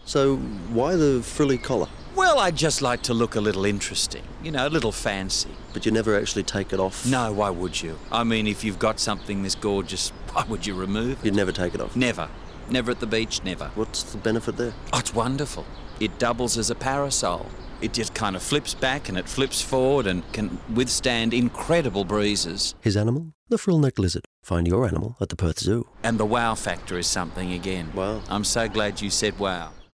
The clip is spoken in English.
So why the frilly collar? Well, I just like to look a little interesting, a little fancy. But you never actually take it off? No, why would you? I mean, if you've got something this gorgeous, why would you remove it? You'd never take it off? Never. Never at the beach, never. What's the benefit there? Oh, it's wonderful. It doubles as a parasol. It just kind of flips back and it flips forward and can withstand incredible breezes. His animal? The frill-necked lizard. Find your animal at the Perth Zoo. And the wow factor is something again. Wow. I'm so glad you said wow.